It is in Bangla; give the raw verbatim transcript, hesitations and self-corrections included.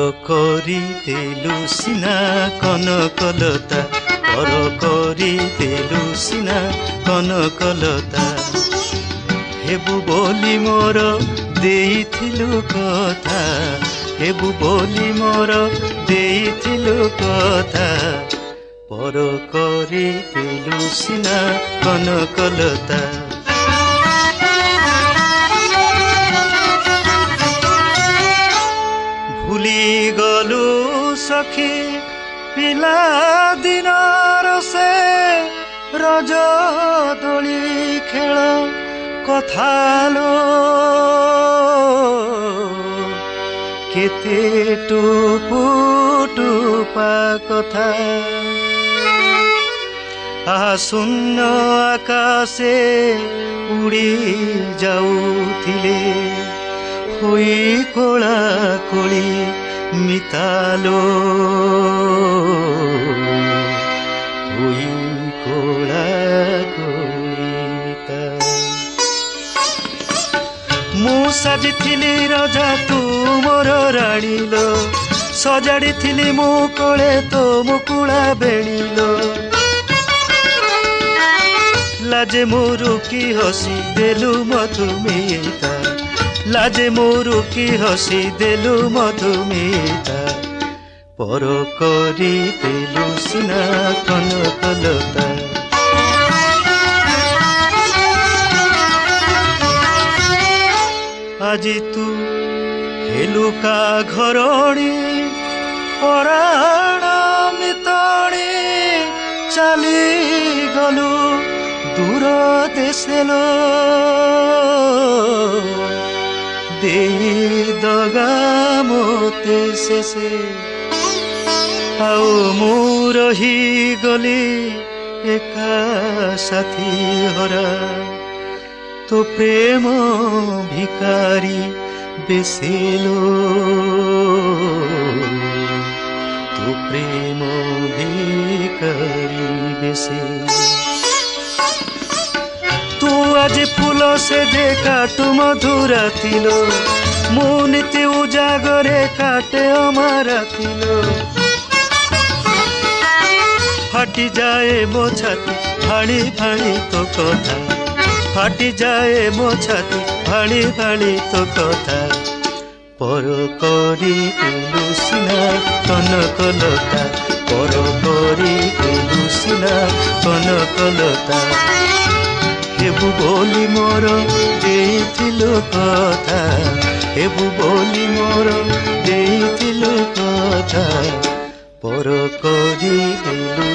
କରି ଦେଲୁ ସିନା କନକଲତା ପର କରି ଦେଲୁ ସିନା କନକଲତା ହେବୁ ବୋଲି ମୋର ଦେଇଥିଲୁ କଥା ହେବୁ ବୋଲି ମୋର ଦେଇଥିଲୁ କଥା ପର କରି ଦେଲୁ ସିନା କନକଲତା ভুলি গলু সখী পিলা দিনর সে রজ দোলি খেল কথালো কেতে টুপু টুপা কথা আহা শূন্য আকাশে উড়ি যাউথিলে হই কোলা কোলি মিতালো হই কোলা কোলি মিতালো মু সাজিথিলি রজা তু মোর রাণীলো সজাড়িথিলি মু কোলে তো মুকুলা বেণীলো লাজে মোরু কি হসি দেলু মধুমিতা লাজে মোরু কি হসি দেলু মধুমিতা পর করি দেলু সিনা কনকলতা আজি তু হেলুকা ঘরণী পরাণ মিতণী চালি গলু দূর দেশেলো দেই দগা মতে শেষে আও মু রহি গলি একা সাথী হরা তো প্রেম ভিকারি বেসেলো তো প্রেম ভিকারি বেসেলো তু আজ ফুল সে যে কাটু মধুরা থিল মু নীতি উজাগরে কাটে অমারা থিল ফাটি যায় মো ছাতি ভাড়ি ভাড়ি তো কথা ফাটি যায় মো ছাতি ভাড়ি ভাড়ি তো কথা পর করি দেলু সিনা কনকলতা পর করি দেলু সিনা কনকলতা হেবু বলি মোর ଦେଇଥିଲୁ কথা হেবু বলি মোর ଦେଇଥିଲୁ কথা পর କରି ଦେଲୁ